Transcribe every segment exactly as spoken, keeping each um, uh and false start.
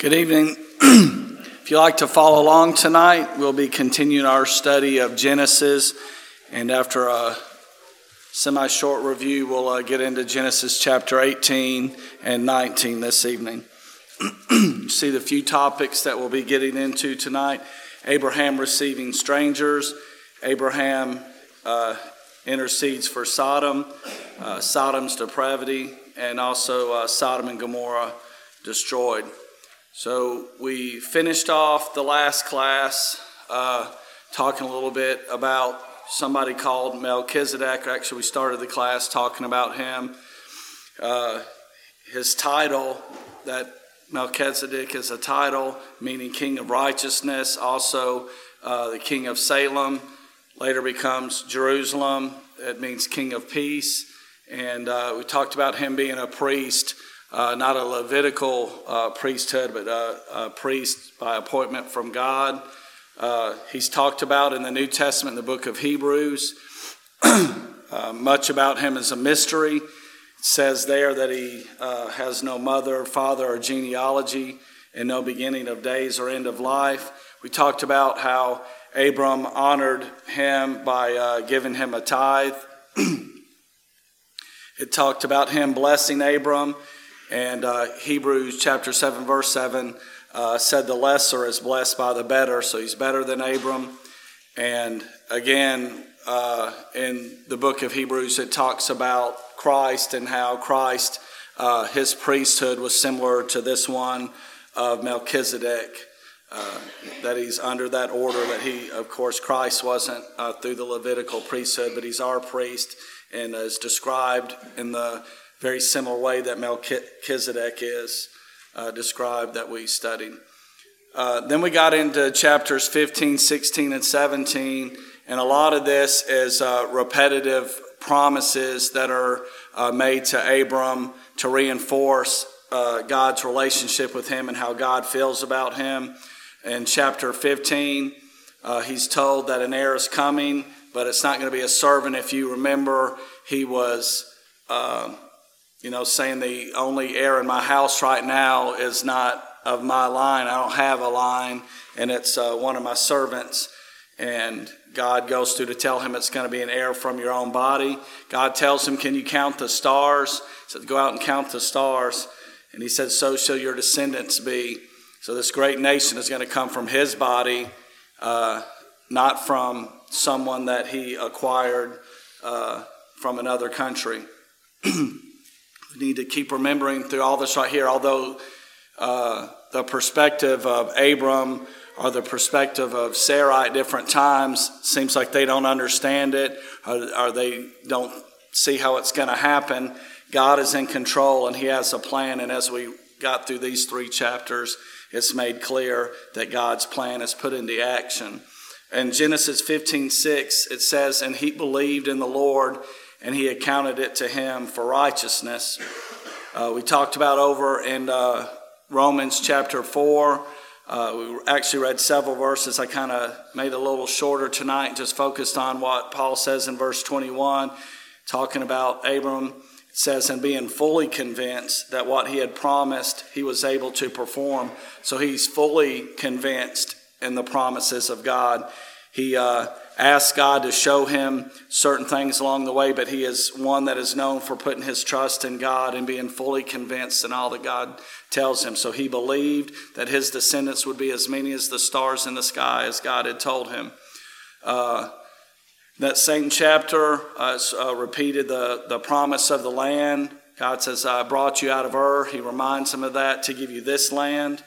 Good evening. If you like to follow along tonight, we'll be continuing our study of Genesis. And after a semi-short review, we'll uh, get into Genesis chapter eighteen and nineteen this evening. You see the few topics that we'll be getting into tonight. Abraham receiving strangers. Abraham uh, intercedes for Sodom. Uh, Sodom's depravity. And also uh, Sodom and Gomorrah destroyed. So we finished off the last class uh, talking a little bit about somebody called Melchizedek. Actually, we started the class talking about him. Uh, his title, that Melchizedek is a title meaning King of Righteousness. Also, uh, the King of Salem later becomes Jerusalem. It means King of Peace. And uh, we talked about him being a priest. Uh, not a Levitical uh, priesthood, but uh, a priest by appointment from God. Uh, he's talked about in the New Testament, in the book of Hebrews. uh, much about him is a mystery. It says there that he uh, has no mother, father, or genealogy, and no beginning of days or end of life. We talked about how Abram honored him by uh, giving him a tithe. It talked about him blessing Abram. And uh, Hebrews chapter seven, verse seven uh, said the lesser is blessed by the better, so he's better than Abram. And again, uh, in the book of Hebrews, it talks about Christ and how Christ, uh, his priesthood was similar to this one of Melchizedek, uh, that he's under that order, that he, of course, Christ wasn't uh, through the Levitical priesthood, but he's our priest and is described in the very similar way that Melchizedek is uh, described that we studied. Uh, then we got into chapters fifteen, sixteen, and seventeen, and a lot of this is uh, repetitive promises that are uh, made to Abram to reinforce uh, God's relationship with him and how God feels about him. In chapter fifteen, uh, he's told that an heir is coming, but it's not going to be a servant. If you remember, he was... Uh, You know, saying the only heir in my house right now is not of my line. I don't have a line, and it's uh, one of my servants. And God goes through to tell him it's going to be an heir from your own body. God tells him, can you count the stars? He says, go out and count the stars. And he said, so shall your descendants be. So this great nation is going to come from his body, uh, not from someone that he acquired uh, from another country. We need to keep remembering through all this right here, although uh, the perspective of Abram or the perspective of Sarah at different times seems like they don't understand it or, or they don't see how it's going to happen. God is in control and he has a plan. And as we got through these three chapters, it's made clear that God's plan is put into action. In Genesis fifteen six, it says, and he believed in the Lord, and he accounted it to him for righteousness. Uh, we talked about over in uh, Romans chapter four. Uh, we actually read several verses. I kind of made it a little shorter tonight, just focused on what Paul says in verse twenty-one, talking about Abram. It says, and being fully convinced that what he had promised, he was able to perform. So he's fully convinced in the promises of God. He uh, asked God to show him certain things along the way, but he is one that is known for putting his trust in God and being fully convinced in all that God tells him. So he believed that his descendants would be as many as the stars in the sky, as God had told him. Uh, that same chapter uh, uh, repeated the, the promise of the land. God says, I brought you out of Ur. He reminds him of that to give you this land.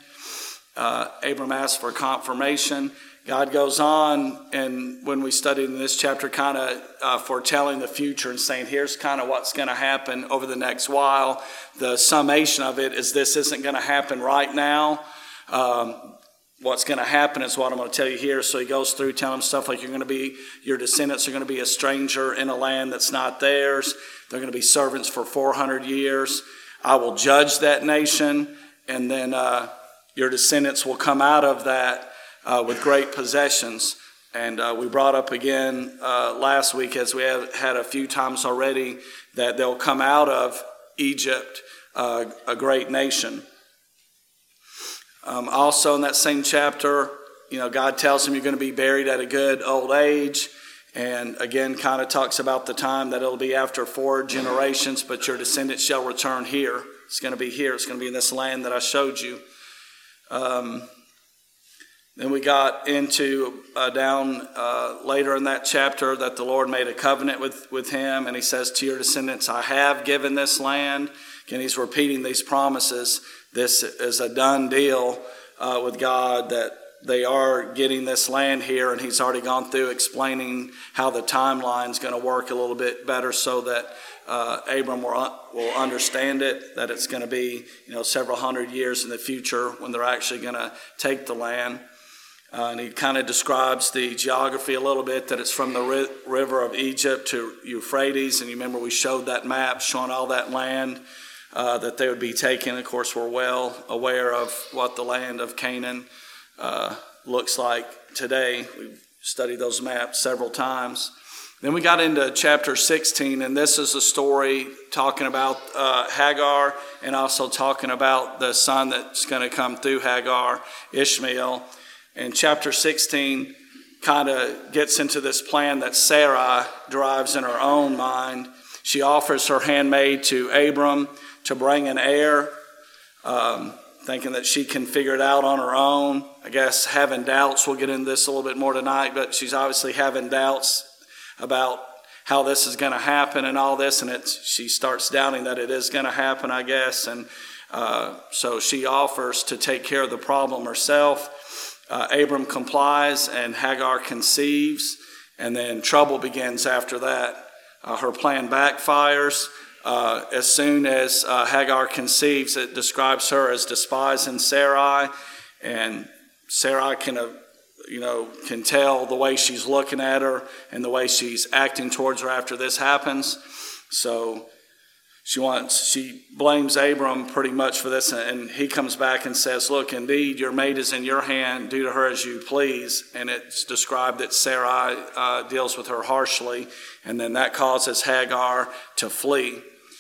Uh, Abram asked for confirmation. God goes on, and when we studied in this chapter, kind of uh, foretelling the future and saying, here's kind of what's going to happen over the next while. The summation of it is this isn't going to happen right now. Um, what's going to happen is what I'm going to tell you here. So he goes through telling them stuff like you're going to be, your descendants are going to be a stranger in a land that's not theirs. They're going to be servants for four hundred years. I will judge that nation, and then uh, your descendants will come out of that Uh, with great possessions. And uh, we brought up again uh, last week, as we have had a few times already, that they'll come out of Egypt uh, a great nation. Um, also in that same chapter, you know, God tells him you're going to be buried at a good old age. And again, kind of talks about the time that it'll be after four generations, but your descendants shall return here. It's going to be here. It's going to be in this land that I showed you. Um, then we got into uh, down uh, later in that chapter that the Lord made a covenant with, with him. And he says to your descendants, I have given this land. And he's repeating these promises. This is a done deal uh, with God that they are getting this land here, and he's already gone through explaining how the timeline is going to work a little bit better so that uh, Abram will, will understand it, that it's going to be, you know, several hundred years in the future when they're actually going to take the land. Uh, and he kind of describes the geography a little bit, that it's from the ri- river of Egypt to Euphrates. And you remember we showed that map showing all that land uh, that they would be taking. Of course, we're well aware of what the land of Canaan Uh, looks like today. We've studied those maps several times. Then we got into chapter sixteen, and this is a story talking about uh, Hagar, and also talking about the son that's going to come through Hagar, Ishmael. And chapter sixteen kind of gets into this plan that Sarai drives in her own mind. She offers her handmaid to Abram to bring an heir, um, thinking that she can figure it out on her own. I guess having doubts. We'll get into this a little bit more tonight, but she's obviously having doubts about how this is going to happen and all this, and it's, she starts doubting that it is going to happen, I guess. And uh, so she offers to take care of the problem herself. Uh, Abram complies, and Hagar conceives, and then trouble begins after that. Uh, her plan backfires. Uh, as soon as uh, Hagar conceives, it describes her as despising Sarai, and Sarai can, uh, you know, can tell the way she's looking at her and the way she's acting towards her after this happens. So she wants, she blames Abram pretty much for this, and he comes back and says, "Look, indeed, your maid is in your hand. Do to her as you please." And it's described that Sarai uh, deals with her harshly, and then that causes Hagar to flee.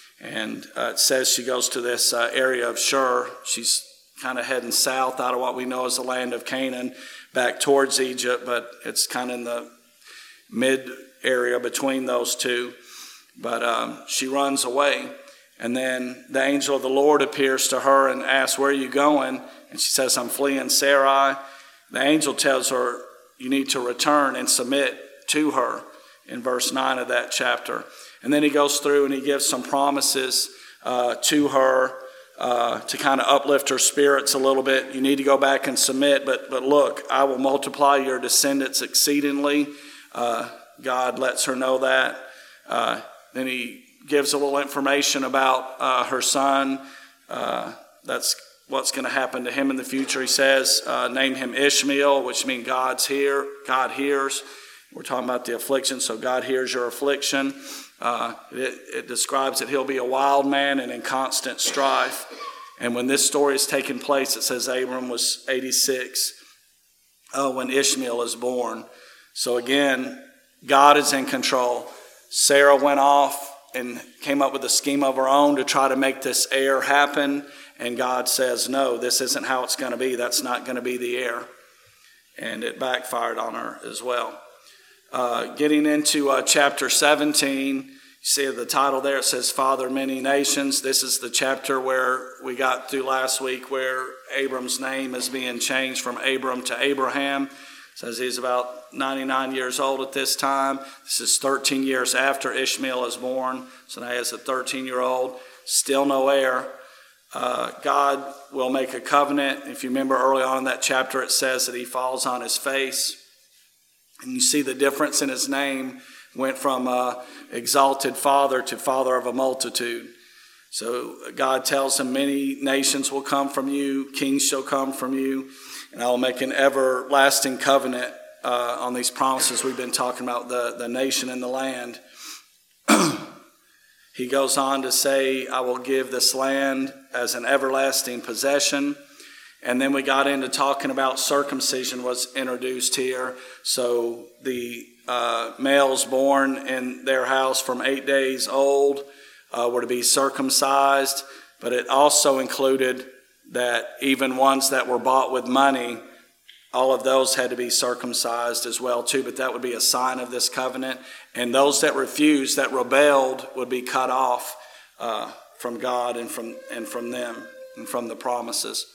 And uh, it says she goes to this uh, area of Shur. She's kind of heading south out of what we know as the land of Canaan, back towards Egypt, but it's kind of in the mid area between those two. But um, she runs away. And then the angel of the Lord appears to her and asks, "Where are you going?" And she says, "I'm fleeing Sarai." The angel tells her, you need to return and submit to her in verse nine of that chapter. And then he goes through and he gives some promises uh, to her uh, to kind of uplift her spirits a little bit. You need to go back and submit, but but look, I will multiply your descendants exceedingly. Uh, God lets her know that. Uh, then he gives a little information about uh, her son. Uh, that's what's going to happen to him in the future. He says, uh, name him Ishmael, which means God's here. God hears. We're talking about the affliction, so God hears your affliction. Uh, it, it describes that he'll be a wild man and in constant strife. And when this story is taking place, it says Abram was eighty-six uh, when Ishmael is born. So again, God is in control. Sarah went off and came up with a scheme of her own to try to make this heir happen. And God says, no, this isn't how it's going to be. That's not going to be the heir. And it backfired on her as well. Uh, getting into uh, chapter seventeen, you see the title there, it says Father of Many Nations. This is the chapter where we got through last week where Abram's name is being changed from Abram to Abraham. It says he's about ninety-nine years old at this time. This is thirteen years after Ishmael is born. So now he has a thirteen-year-old, still no heir. Uh, God will make a covenant. If you remember early on in that chapter, it says that he falls on his face. And you see the difference in his name went from uh, exalted father to father of a multitude. So God tells him, many nations will come from you, kings shall come from you, and I will make an everlasting covenant uh, on these promises we've been talking about, the, the nation and the land. He goes on to say, I will give this land as an everlasting possession. And then we got into talking about circumcision was introduced here. So the uh, males born in their house from eight days old uh, were to be circumcised. But it also included that even ones that were bought with money, all of those had to be circumcised as well too, but that would be a sign of this covenant. And those that refused, that rebelled, would be cut off uh, from God and from and from them and from the promises.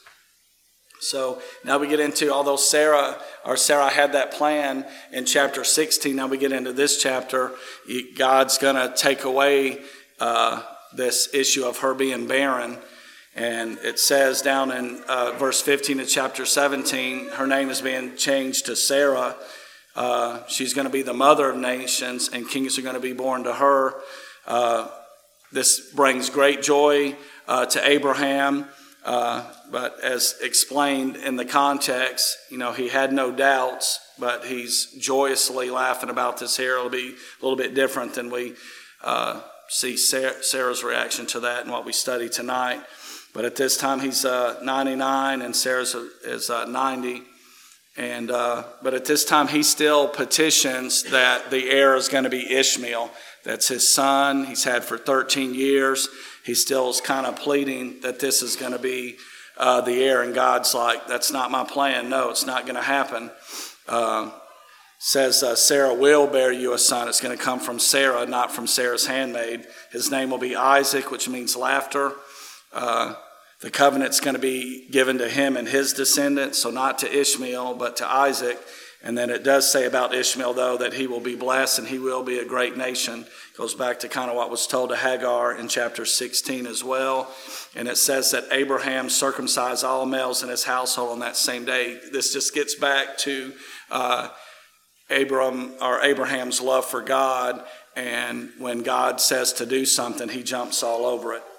So now we get into, although Sarah or Sarah had that plan in chapter sixteen, now we get into this chapter. God's going to take away uh, this issue of her being barren. And it says down in uh, verse fifteen of chapter seventeen, her name is being changed to Sarah. Uh, she's going to be the mother of nations, and kings are going to be born to her. Uh, this brings great joy uh, to Abraham. Uh, but as explained in the context, you know, he had no doubts, but he's joyously laughing about this here. It'll be a little bit different than we uh, see Sarah, Sarah's reaction to that and what we study tonight. But at this time, he's uh, ninety-nine and Sarah's is uh, ninety. And uh, but at this time, he still petitions that the heir is going to be Ishmael. That's his son. He's had for thirteen years. He still is kind of pleading that this is going to be uh, the heir. And God's like, that's not my plan. No, it's not going to happen. Uh, says uh, Sarah will bear you a son. It's going to come from Sarah, not from Sarah's handmaid. His name will be Isaac, which means laughter. Uh, the covenant's going to be given to him and his descendants, so not to Ishmael, but to Isaac. And then it does say about Ishmael, though, that he will be blessed and he will be a great nation. Goes back to kind of what was told to Hagar in chapter sixteen as well. And it says that Abraham circumcised all males in his household on that same day. This just gets back to uh, Abram or Abraham's love for God. And when God says to do something, he jumps all over it.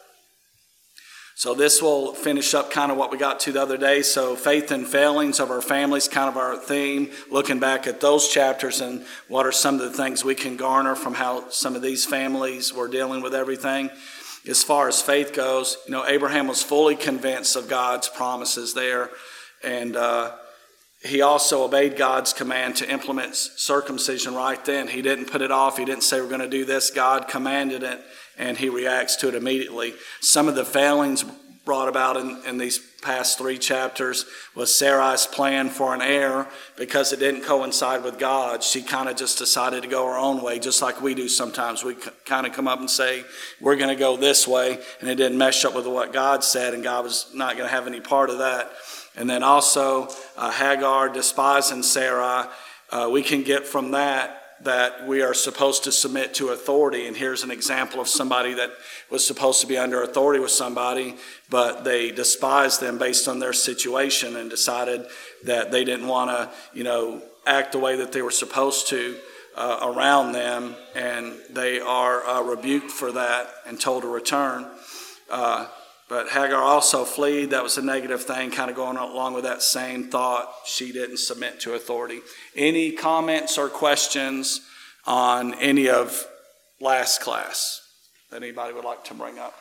So this will finish up kind of what we got to the other day. So faith and failings of our families, kind of our theme, looking back at those chapters and what are some of the things we can garner from how some of these families were dealing with everything. As far as faith goes, you know, Abraham was fully convinced of God's promises there. And uh, he also obeyed God's command to implement circumcision right then. He didn't put it off. He didn't say, we're going to do this. God commanded it. And he reacts to it immediately. Some of the failings brought about in, in these past three chapters was Sarai's plan for an heir because it didn't coincide with God. She kind of just decided to go her own way, just like we do sometimes. We kind of come up and say, we're going to go this way, and it didn't mesh up with what God said, and God was not going to have any part of that. And then also uh, Hagar despising Sarai. Uh, we can get from that that we are supposed to submit to authority. And here's an example of somebody that was supposed to be under authority with somebody, but they despised them based on their situation and decided that they didn't want to, you know, act the way that they were supposed to uh, around them. And they are uh, rebuked for that and told to return. Uh, but Hagar also fled. That was a negative thing, kind of going along with that same thought. She didn't submit to authority. Any comments or questions on any of last class that anybody would like to bring up?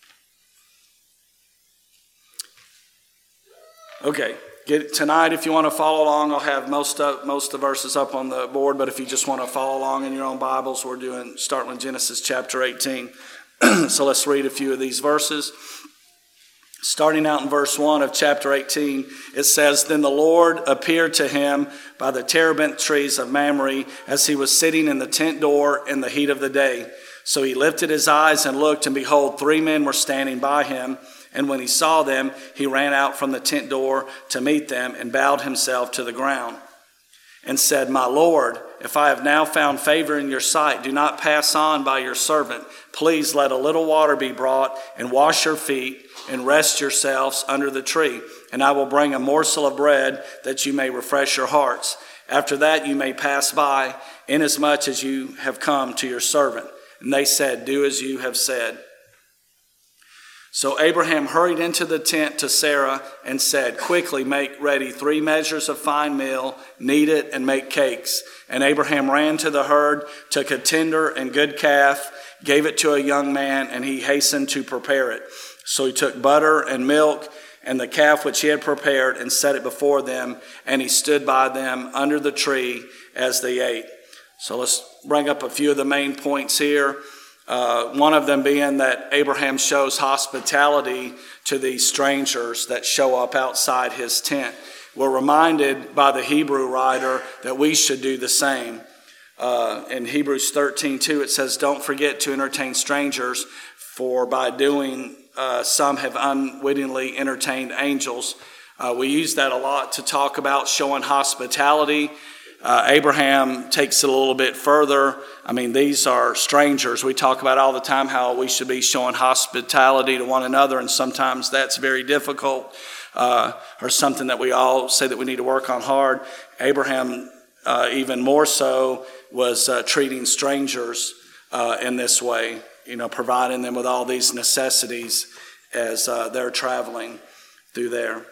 Okay. Get, tonight, if you want to follow along, I'll have most of, most of the verses up on the board. But if you just want to follow along in your own Bibles, we're doing starting with Genesis chapter eighteen. So let's read a few of these verses. Starting out in verse one of chapter eighteen, it says, Then the Lord appeared to him by the terebinth trees of Mamre as he was sitting in the tent door in the heat of the day. So he lifted his eyes and looked, and behold, three men were standing by him. And when he saw them, he ran out from the tent door to meet them and bowed himself to the ground and said, My Lord, if I have now found favor in your sight, do not pass on by your servant. Please let a little water be brought and wash your feet and rest yourselves under the tree. And I will bring a morsel of bread that you may refresh your hearts. After that you may pass by, inasmuch as you have come to your servant. And they said, Do as you have said. So Abraham hurried into the tent to Sarah and said, Quickly make ready three measures of fine meal, knead it, and make cakes. And Abraham ran to the herd, took a tender and good calf, gave it to a young man, and he hastened to prepare it. So he took butter and milk and the calf which he had prepared and set it before them, and he stood by them under the tree as they ate. So let's bring up a few of the main points here. Uh, one of them being that Abraham shows hospitality to these strangers that show up outside his tent. We're reminded by the Hebrew writer that we should do the same. Uh, in Hebrews thirteen two, it says, "Don't forget to entertain strangers, for by doing uh, some have unwittingly entertained angels." Uh, we use that a lot to talk about showing hospitality. Uh, Abraham takes it a little bit further. I mean, these are strangers. We talk about all the time how we should be showing hospitality to one another, and sometimes that's very difficult uh, or something that we all say that we need to work on hard. Abraham, uh, even more so, was uh, treating strangers uh, in this way, you know, providing them with all these necessities as uh, they're traveling through there.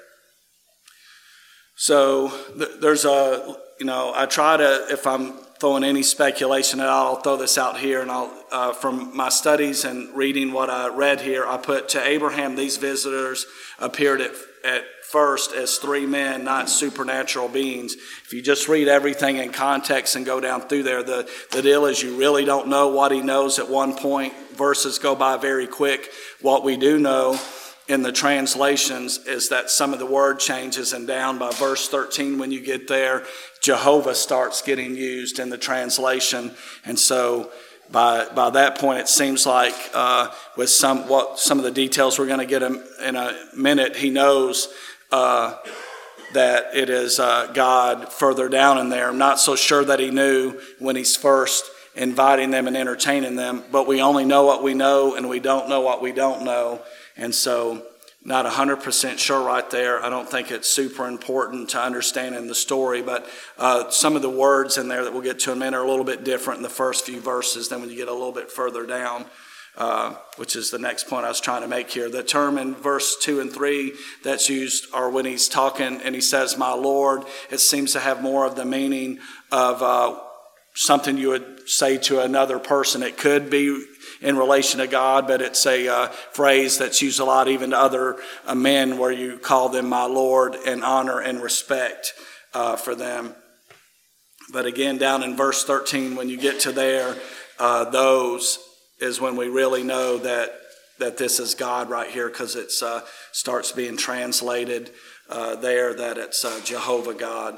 So th- there's a, you know, I try to, if I'm throwing any speculation at all, I'll throw this out here, and I'll, uh, from my studies and reading what I read here, I put, to Abraham, these visitors appeared at, at first as three men, not supernatural beings. If you just read everything in context and go down through there, the, the deal is you really don't know what he knows at one point. Verses go by very quick. What we do know in the translations is that some of the word changes, and down by verse thirteen, when you get there, Jehovah starts getting used in the translation. And so by by that point, it seems like uh, with some what some of the details we're going to get in, in a minute, he knows uh, that it is uh, God further down in there. I'm not so sure that he knew when he's first inviting them and entertaining them, but we only know what we know, and we don't know what we don't know. And so not one hundred percent sure right there. I don't think it's super important to understanding the story, but uh, some of the words in there that we'll get to in a minute are a little bit different in the first few verses than when you get a little bit further down, uh, which is the next point I was trying to make here. The term in verse two and three that's used are when he's talking and he says, "My Lord." It seems to have more of the meaning of uh, something you would say to another person. It could be in relation to God, but it's a uh, phrase that's used a lot even to other uh, men, where you call them my Lord in honor and respect uh, for them. But again, down in verse thirteen, when you get to there, uh, those is when we really know that that this is God right here, because it uh, starts being translated uh, there that it's uh, Jehovah God.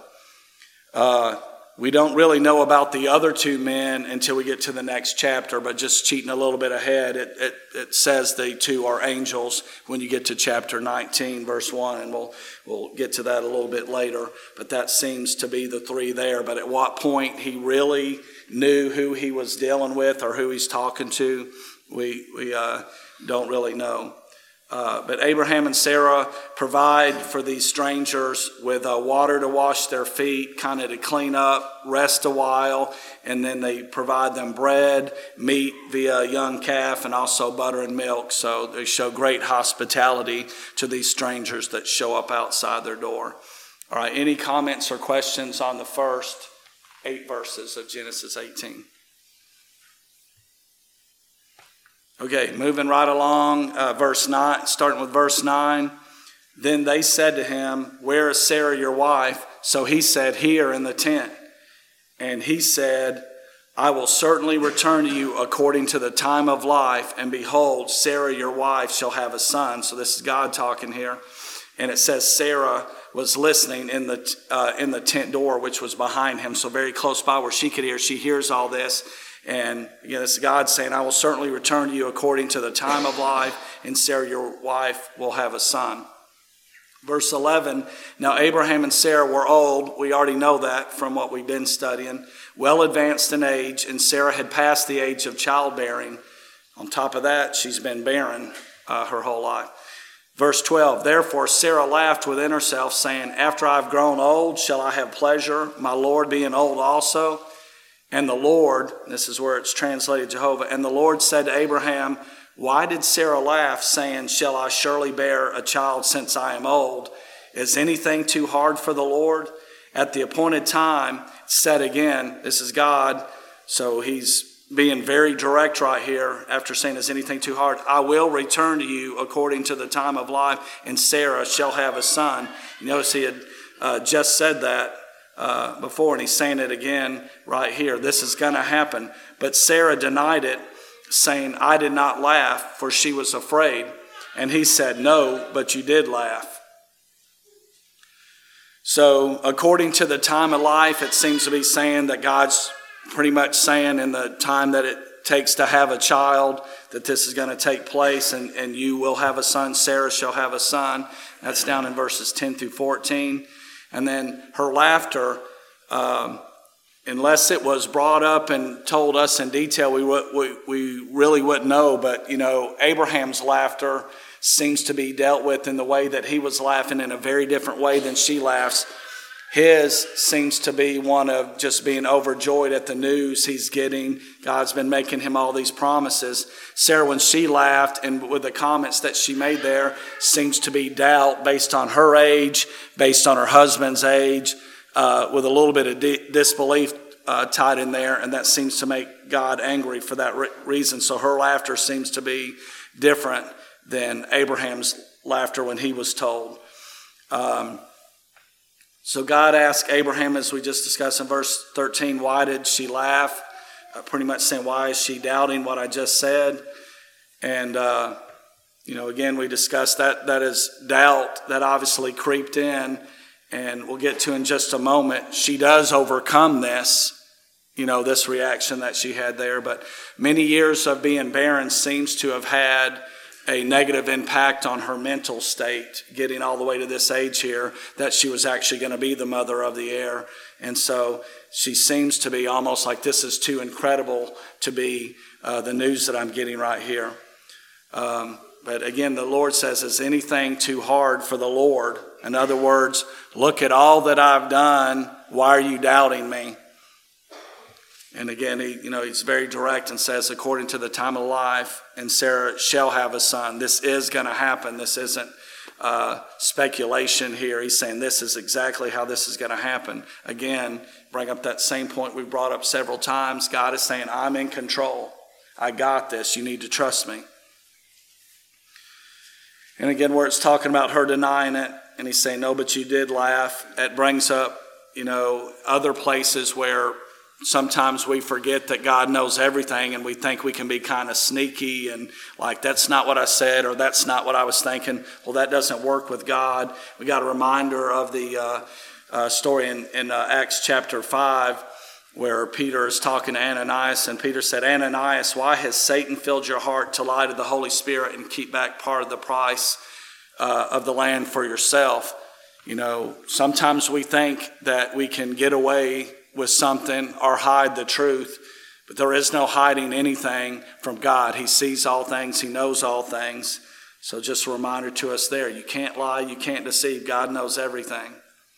Uh, We don't really know about the other two men until we get to the next chapter, but just cheating a little bit ahead, it, it, it says the two are angels when you get to chapter nineteen, verse one, and we'll we'll get to that a little bit later. But that seems to be the three there. But at what point he really knew who he was dealing with or who he's talking to, we we uh, don't really know. Uh, but Abraham and Sarah provide for these strangers with uh, water to wash their feet, kind of to clean up, rest a while, and then they provide them bread, meat via a young calf, and also butter and milk. So they show great hospitality to these strangers that show up outside their door. All right, any comments or questions on the first eight verses of Genesis eighteen? Okay, moving right along, uh, verse nine, starting with verse nine. Then they said to him, "Where is Sarah your wife?" So he said, "Here in the tent." And he said, "I will certainly return to you according to the time of life, and behold, Sarah your wife shall have a son." So this is God talking here. And it says Sarah was listening in the uh, in the tent door, which was behind him, so very close by where she could hear. She hears all this. And again, it's God saying, "I will certainly return to you according to the time of life, and Sarah your wife will have a son." Verse eleven, now Abraham and Sarah were old. We already know that from what we've been studying. Well advanced in age, and Sarah had passed the age of childbearing. On top of that, she's been barren uh, her whole life. Verse twelve, therefore Sarah laughed within herself, saying, "After I've grown old, shall I have pleasure, my Lord being old also?" And the Lord, this is where it's translated Jehovah, and the Lord said to Abraham, "Why did Sarah laugh, saying, 'Shall I surely bear a child since I am old?' Is anything too hard for the Lord?" At the appointed time, said again, this is God, so he's being very direct right here after saying, "Is anything too hard? I will return to you according to the time of life, and Sarah shall have a son." You notice he had uh, just said that Uh, before, and he's saying it again right here. This is going to happen. But Sarah denied it, saying, I did not laugh, for she was afraid. And he said, no, but you did laugh. So according to the time of life, it seems to be saying that God's pretty much saying in the time that it takes to have a child, that this is going to take place, and, and you will have a son. Sarah shall have a son. That's down in verses ten through fourteen. And then her laughter, um, unless it was brought up and told us in detail, we, we, we really wouldn't know. But, you know, Abraham's laughter seems to be dealt with in the way that he was laughing in a very different way than she laughs. His seems to be one of just being overjoyed at the news he's getting. God's been making him all these promises. Sarah, when she laughed, and with the comments that she made there, seems to be doubt based on her age, based on her husband's age, uh, with a little bit of di- disbelief uh, tied in there, and that seems to make God angry for that re- reason. So her laughter seems to be different than Abraham's laughter when he was told. Um, so God asked Abraham, as we just discussed in verse thirteen, why did she laugh? Uh, pretty much saying, why is she doubting what I just said? And, uh, you know, again, we discussed that that is doubt that obviously creeped in, and we'll get to in just a moment. She does overcome this, you know, this reaction that she had there. But many years of being barren seems to have had a negative impact on her mental state, getting all the way to this age here, that she was actually going to be the mother of the heir. And so she seems to be almost like, this is too incredible to be uh, the news that I'm getting right here. Um, but again, the Lord says, is anything too hard for the Lord? In other words, look at all that I've done. Why are you doubting me? And again, he, you know, he's very direct and says, according to the time of life, and Sarah shall have a son. This is going to happen. This isn't uh, speculation here. He's saying this is exactly how this is going to happen. Again, bring up that same point we brought up several times. God is saying, I'm in control. I got this. You need to trust me. And again, where it's talking about her denying it, and he's saying, no, but you did laugh. It brings up, you know, other places where sometimes we forget that God knows everything, and we think we can be kind of sneaky and like, that's not what I said, or that's not what I was thinking. Well, that doesn't work with God. We got a reminder of the uh, uh, story in, in uh, Acts chapter five, where Peter is talking to Ananias, and Peter said, Ananias, why has Satan filled your heart to lie to the Holy Spirit and keep back part of the price uh, of the land for yourself? You know, sometimes we think that we can get away with something or hide the truth, but there is no hiding anything from God. He sees all things. He knows all things. So just a reminder to us there. You can't lie. You can't deceive. God knows everything.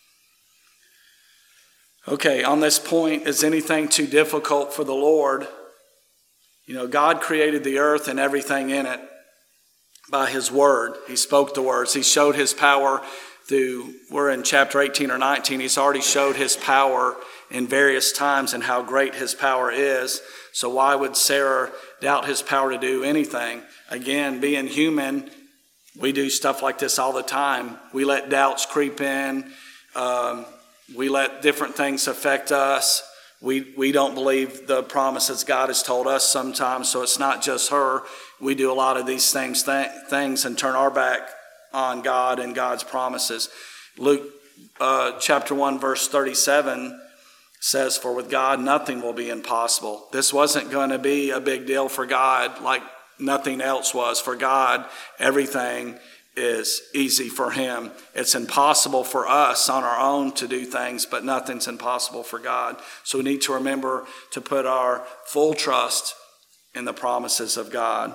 Okay, on this point, is anything too difficult for the Lord? You know, God created the earth and everything in it by his word. He spoke the words. He showed his power through, we're in chapter eighteen or nineteen. He's already showed his power in various times and how great his power is. So why would Sarah doubt his power to do anything? Again, being human, we do stuff like this all the time. We let doubts creep in. Um, we let different things affect us. We we don't believe the promises God has told us sometimes. So it's not just her. We do a lot of these things, th- things and turn our back on God and God's promises. Luke uh, chapter one, verse thirty-seven says, for with God, nothing will be impossible. This wasn't going to be a big deal for God like nothing else was. For God, everything is easy for him. It's impossible for us on our own to do things, but nothing's impossible for God. So we need to remember to put our full trust in the promises of God.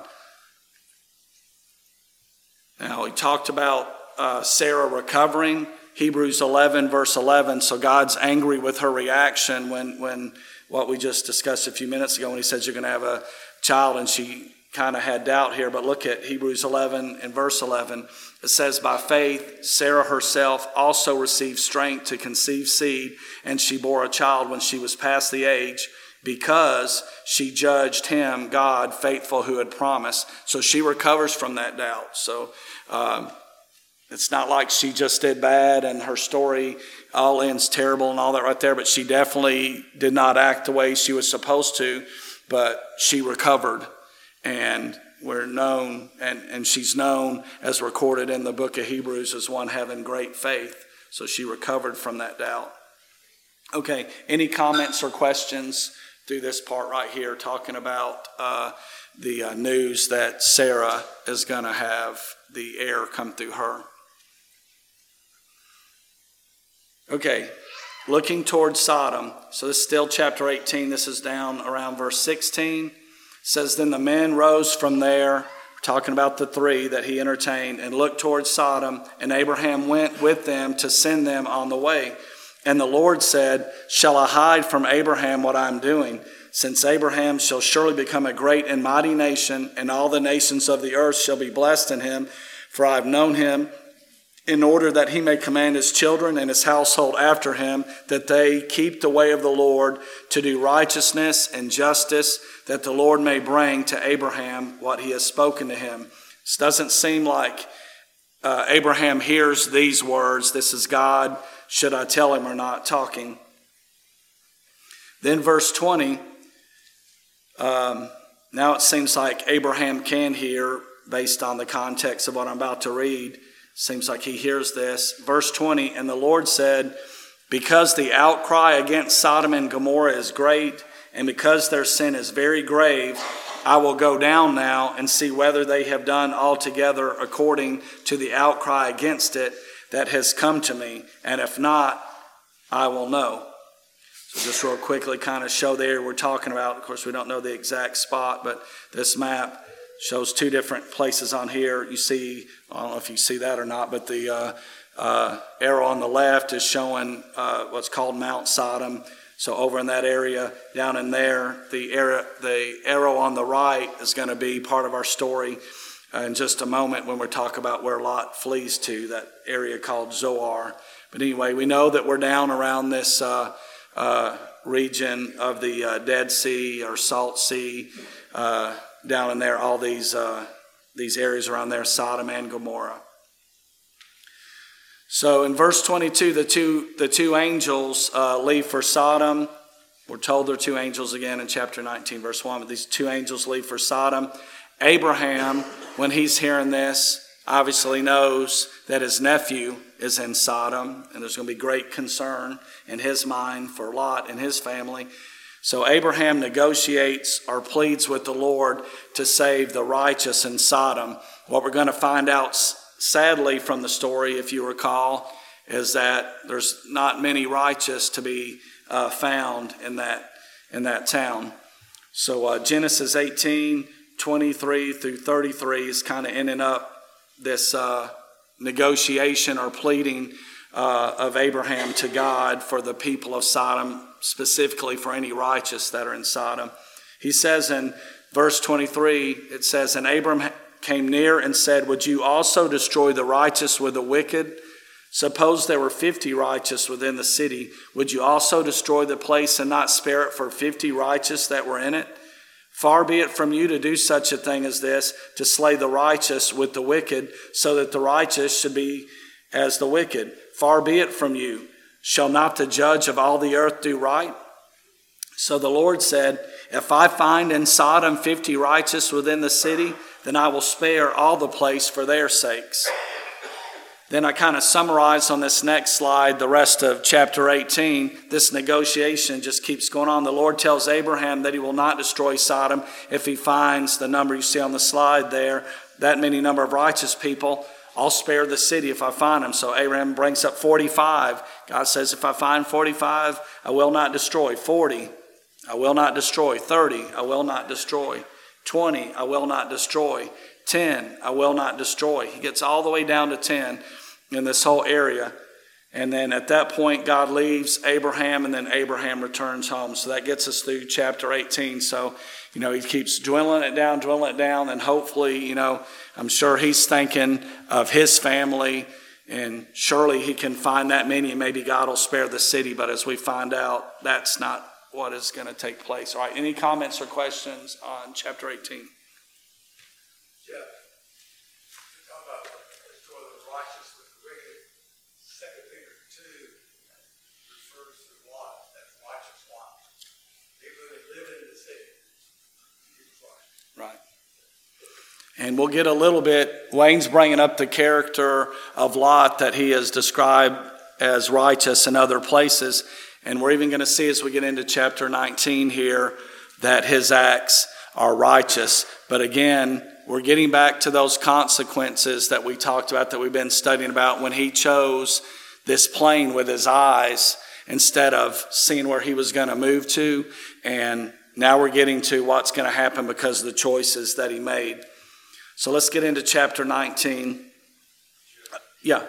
Now, he talked about uh, Sarah recovering. Hebrews eleven, verse eleven. So God's angry with her reaction when, when what we just discussed a few minutes ago, when he says you're going to have a child, and she kind of had doubt here. But look at Hebrews eleven and verse eleven. It says, by faith, Sarah herself also received strength to conceive seed, and she bore a child when she was past the age, because she judged him, God, faithful, who had promised. So she recovers from that doubt. So um, it's not like she just did bad and her story all ends terrible and all that right there, but she definitely did not act the way she was supposed to, but she recovered. And we're known, and, and she's known as recorded in the book of Hebrews as one having great faith. So she recovered from that doubt. Okay, any comments or questions through this part right here, talking about uh, the uh, news that Sarah is going to have the heir come through her? Okay, looking towards Sodom. So this is still chapter eighteen. This is down around verse sixteen. It says, then the men rose from there, we're talking about the three that he entertained, and looked towards Sodom, and Abraham went with them to send them on the way. And the Lord said, shall I hide from Abraham what I am doing? Since Abraham shall surely become a great and mighty nation, and all the nations of the earth shall be blessed in him, for I have known him, in order that he may command his children and his household after him, that they keep the way of the Lord, to do righteousness and justice, that the Lord may bring to Abraham what he has spoken to him. This doesn't seem like uh, Abraham hears these words. This is God, should I tell him or not, talking. Then verse twenty, um, now it seems like Abraham can hear, based on the context of what I'm about to read. Seems like he hears this. Verse twenty, and the Lord said, because the outcry against Sodom and Gomorrah is great, and because their sin is very grave, I will go down now and see whether they have done altogether according to the outcry against it that has come to me. And if not, I will know. So just real quickly kind of show there we're talking about. Of course, we don't know the exact spot, but this map shows two different places on here. You see, I don't know if you see that or not, but the uh, uh, arrow on the left is showing uh, what's called Mount Sodom. So over in that area, down in there, the arrow, the arrow on the right is going to be part of our story uh, in just a moment when we talk about where Lot flees to, that area called Zoar. But anyway, we know that we're down around this uh, uh, region of the uh, Dead Sea or Salt Sea, uh, down in there, all these uh, these areas around there, Sodom and Gomorrah. So in verse twenty-two, the two the two angels uh, leave for Sodom. We're told they're two angels again in chapter nineteen, verse one. But these two angels leave for Sodom. Abraham, when he's hearing this, obviously knows that his nephew is in Sodom, and there's going to be great concern in his mind for Lot and his family. So Abraham negotiates or pleads with the Lord to save the righteous in Sodom. What we're going to find out, sadly, from the story, if you recall, is that there's not many righteous to be uh, found in that in that town. So uh, Genesis eighteen, twenty-three through thirty-three is kind of ending up this uh, negotiation or pleading uh, of Abraham to God for the people of Sodom, specifically for any righteous that are in Sodom. He says in verse twenty-three, it says, and Abram came near and said, would you also destroy the righteous with the wicked? Suppose there were fifty righteous within the city. Would you also destroy the place and not spare it for fifty righteous that were in it? Far be it from you to do such a thing as this, to slay the righteous with the wicked, so that the righteous should be as the wicked. Far be it from you. Shall not the judge of all the earth do right? So the Lord said, if I find in Sodom fifty righteous within the city, then I will spare all the place for their sakes. Then I kind of summarize on this next slide the rest of chapter eighteen. This negotiation just keeps going on. The Lord tells Abraham that he will not destroy Sodom if he finds the number you see on the slide there, that many number of righteous people. I'll spare the city if I find them. So Abraham brings up forty-five. God says, if I find forty-five, I will not destroy. forty, I will not destroy. thirty, I will not destroy. twenty, I will not destroy. ten, I will not destroy. He gets all the way down to ten in this whole area. And then at that point, God leaves Abraham, and then Abraham returns home. So that gets us through chapter eighteen. So, you know, he keeps dwindling it down, dwindling it down, and hopefully, you know, I'm sure he's thinking of his family, and surely he can find that many, and maybe God will spare the city. But as we find out, that's not what is going to take place. All right, any comments or questions on chapter eighteen? Right. And we'll get a little bit, Wayne's bringing up the character of Lot that he has described as righteous in other places. And we're even going to see as we get into chapter nineteen here that his acts are righteous. But again, we're getting back to those consequences that we talked about, that we've been studying about, when he chose this plain with his eyes instead of seeing where he was going to move to. And now we're getting to what's going to happen because of the choices that he made. So let's get into chapter nineteen. Yeah.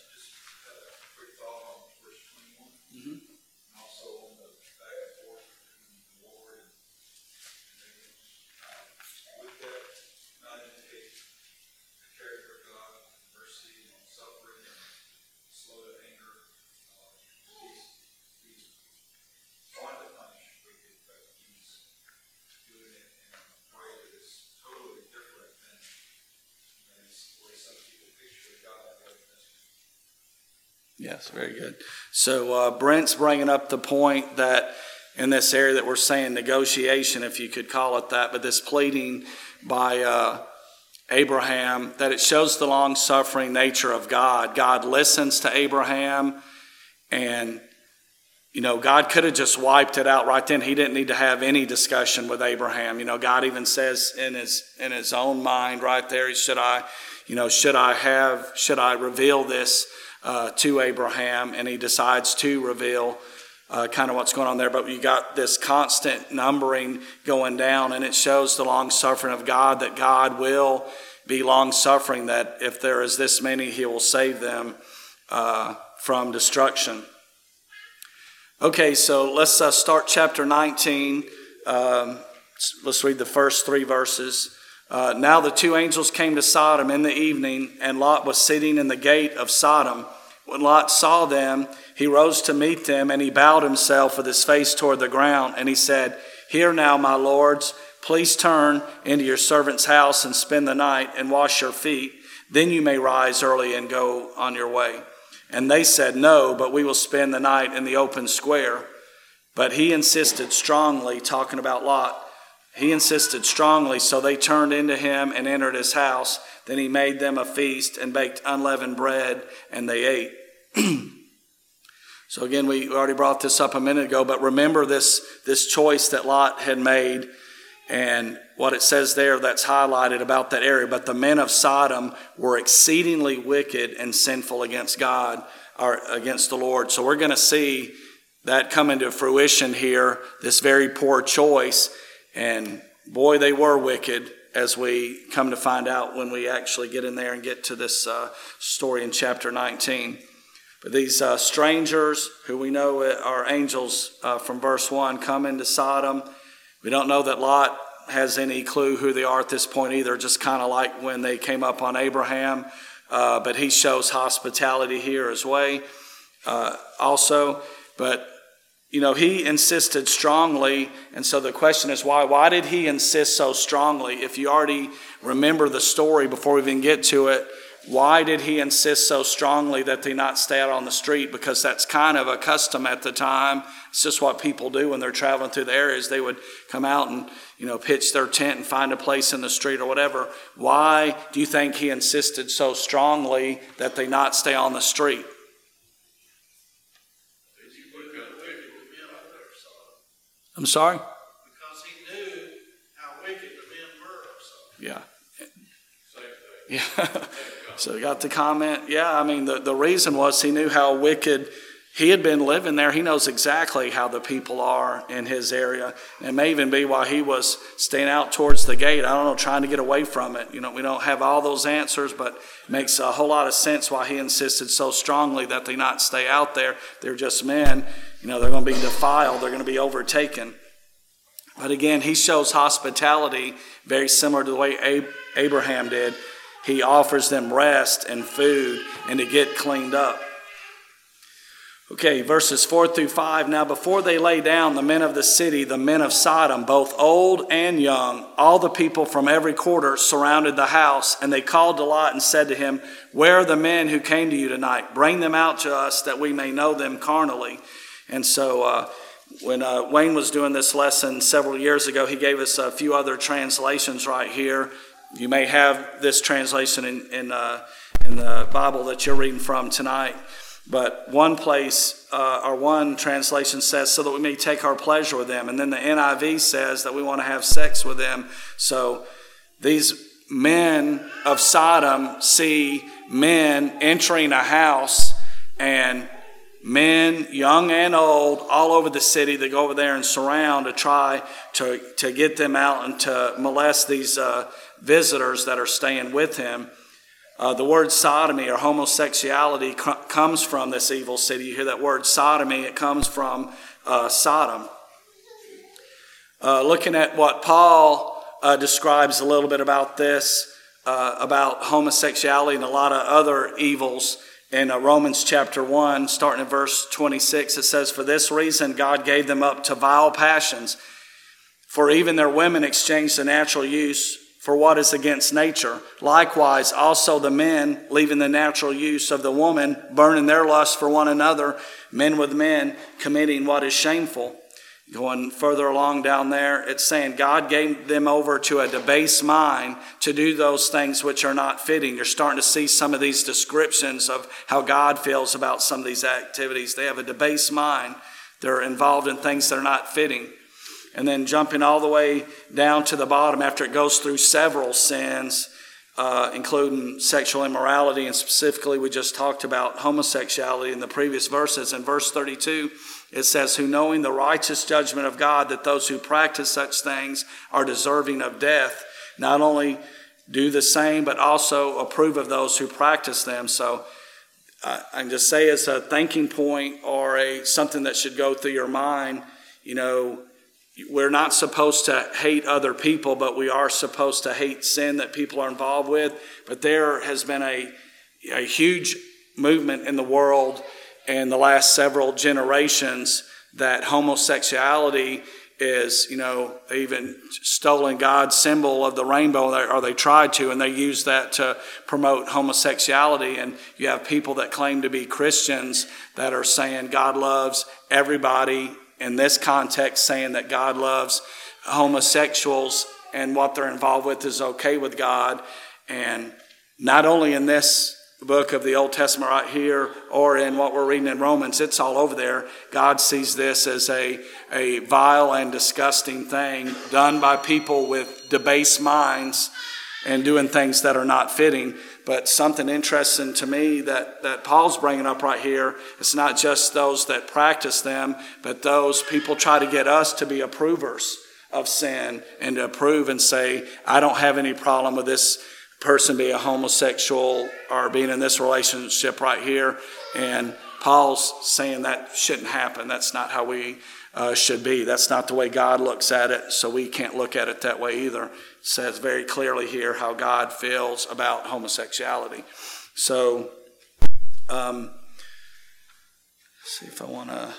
Yes, very good. So uh, Brent's bringing up the point that in this area that we're saying negotiation, if you could call it that, but this pleading by uh, Abraham, that it shows the long-suffering nature of God. God listens to Abraham, and, you know, God could have just wiped it out right then. He didn't need to have any discussion with Abraham. You know, God even says in his in his own mind right there, should I, you know, should I have, should I reveal this Uh, to Abraham, and he decides to reveal uh, kind of what's going on there. But you got this constant numbering going down, and it shows the long suffering of God, that God will be long suffering, that if there is this many, he will save them uh, from destruction. Okay, so let's uh, start chapter nineteen. Um, let's read the first three verses. Uh, now the two angels came to Sodom in the evening, and Lot was sitting in the gate of Sodom. When Lot saw them, he rose to meet them, and he bowed himself with his face toward the ground. And he said, "Hear now, my lords, please turn into your servant's house and spend the night and wash your feet. Then you may rise early and go on your way." And they said, "No, but we will spend the night in the open square." But he insisted strongly, talking about Lot. He insisted strongly, so they turned into him and entered his house. Then he made them a feast and baked unleavened bread, and they ate. So again, we already brought this up a minute ago, but remember this, this choice that Lot had made, and what it says there that's highlighted about that area. But the men of Sodom were exceedingly wicked and sinful against God, or against the Lord. So we're going to see that come into fruition here, this very poor choice. And boy, they were wicked, as we come to find out when we actually get in there and get to this uh, story in chapter nineteen. But these uh, strangers, who we know are angels uh, from verse one, come into Sodom. We don't know that Lot has any clue who they are at this point either, just kind of like when they came up on Abraham. Uh, but he shows hospitality here as well uh, also. But you know, he insisted strongly, and so the question is why? Why did he insist so strongly? If you already remember the story before we even get to it, why did he insist so strongly that they not stay out on the street? Because that's kind of a custom at the time. It's just what people do when they're traveling through the areas. They would come out and, you know, pitch their tent and find a place in the street or whatever. Why do you think he insisted so strongly that they not stay on the street? I'm sorry? Because he knew how wicked the men were. So. Yeah. Yeah. So you got the comment. Yeah, I mean, the, the reason was he knew how wicked he had been living there. He knows exactly how the people are in his area. And it may even be while he was staying out towards the gate, I don't know, trying to get away from it. You know, we don't have all those answers, but it makes a whole lot of sense why he insisted so strongly that they not stay out there. They're just men. You know, they're going to be defiled. They're going to be overtaken. But again, he shows hospitality very similar to the way Ab- Abraham did. He offers them rest and food and to get cleaned up. Okay, verses four through five. Now before they lay down, the men of the city, the men of Sodom, both old and young, all the people from every quarter surrounded the house, and they called to Lot and said to him, "Where are the men who came to you tonight? Bring them out to us that we may know them carnally." And so uh, when uh, Wayne was doing this lesson several years ago, he gave us a few other translations right here you may have this translation in, in, uh, in the Bible that you're reading from tonight. But one place, uh, or one translation says, so that we may take our pleasure with them. And then the N I V says that we want to have sex with them. So these men of Sodom see men entering a house, and men, young and old, all over the city, they go over there and surround to try to, to get them out and to molest these uh, visitors that are staying with him. Uh, the word sodomy or homosexuality c- comes from this evil city. You hear that word sodomy, it comes from uh, Sodom. Uh, looking at what Paul uh, describes a little bit about this, uh, about homosexuality and a lot of other evils in uh, Romans chapter one, starting at verse twenty-six, it says, for this reason God gave them up to vile passions, for even their women exchanged the natural use for what is against nature. Likewise, also the men, leaving the natural use of the woman, burning their lust for one another, men with men, committing what is shameful. Going further along down there, it's saying God gave them over to a debased mind to do those things which are not fitting. You're starting to see some of these descriptions of how God feels about some of these activities. They have a debased mind. They're involved in things that are not fitting. And then jumping all the way down to the bottom after it goes through several sins, uh, including sexual immorality, and specifically we just talked about homosexuality in the previous verses. In verse thirty-two, it says, who knowing the righteous judgment of God, that those who practice such things are deserving of death, not only do the same, but also approve of those who practice them. So uh, I can just say as a thinking point or a something that should go through your mind, you know, we're not supposed to hate other people, but we are supposed to hate sin that people are involved with. But there has been a, a huge movement in the world in the last several generations that homosexuality is, you know, they even stolen God's symbol of the rainbow, or they tried to, and they use that to promote homosexuality. And you have people that claim to be Christians that are saying God loves everybody, in this context saying that God loves homosexuals and what they're involved with is okay with God. And not only in this book of the Old Testament right here or in what we're reading in Romans, it's all over there. God sees this as a, a vile and disgusting thing done by people with debased minds and doing things that are not fitting. But something interesting to me that, that Paul's bringing up right here, it's not just those that practice them, but those people try to get us to be approvers of sin and to approve and say, I don't have any problem with this person being a homosexual or being in this relationship right here. And Paul's saying that shouldn't happen. That's not how we uh, should be. That's not the way God looks at it, so we can't look at it that way either. It says very clearly here how God feels about homosexuality. So, um, let's see if I want to,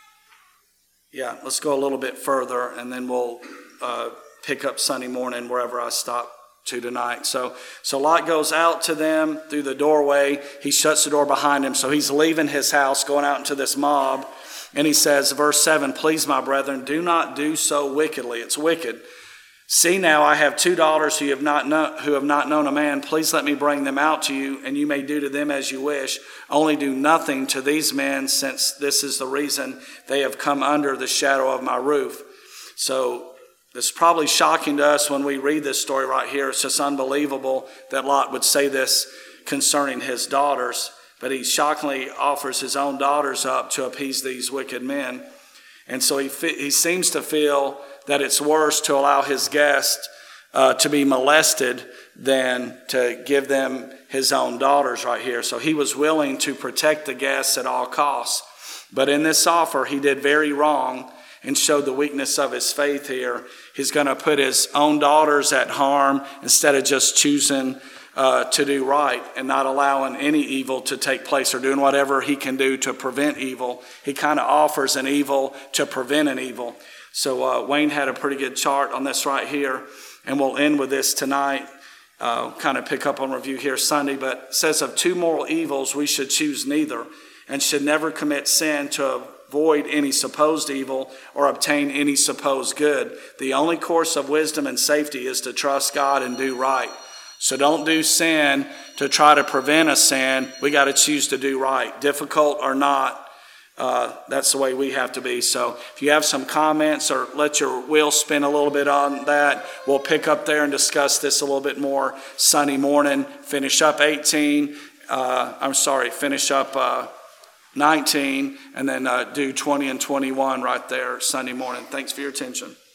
yeah, let's go a little bit further, and then we'll uh, pick up Sunday morning wherever I stop to tonight. So, so Lot goes out to them through the doorway. He shuts the door behind him. So he's leaving his house, going out into this mob. And he says, verse seven, please, my brethren, do not do so wickedly. It's wicked. See now, I have two daughters who have not known, who have not known a man. Please let me bring them out to you, and you may do to them as you wish. Only do nothing to these men, since this is the reason they have come under the shadow of my roof. So it's probably shocking to us when we read this story right here. It's just unbelievable that Lot would say this concerning his daughters. But he shockingly offers his own daughters up to appease these wicked men. And so he he seems to feel that it's worse to allow his guests uh, to be molested than to give them his own daughters right here. So he was willing to protect the guests at all costs. But in this offer, he did very wrong and showed the weakness of his faith here. He's going to put his own daughters at harm instead of just choosing uh, to do right and not allowing any evil to take place or doing whatever he can do to prevent evil. He kind of offers an evil to prevent an evil. So uh, Wayne had a pretty good chart on this right here, and we'll end with this tonight. Uh, kind of pick up on review here Sunday, but it says of two moral evils we should choose neither, and should never commit sin to avoid any supposed evil or obtain any supposed good. The only course of wisdom and safety is to trust God and do right. So don't do sin to try to prevent a sin. We got to choose to do right. Difficult or not, uh, that's the way we have to be. So if you have some comments or let your wheel spin a little bit on that, we'll pick up there and discuss this a little bit more Sunday morning. Finish up eighteen. Uh, I'm sorry, finish up uh, nineteen, and then uh, do twenty and twenty-one right there Sunday morning. Thanks for your attention.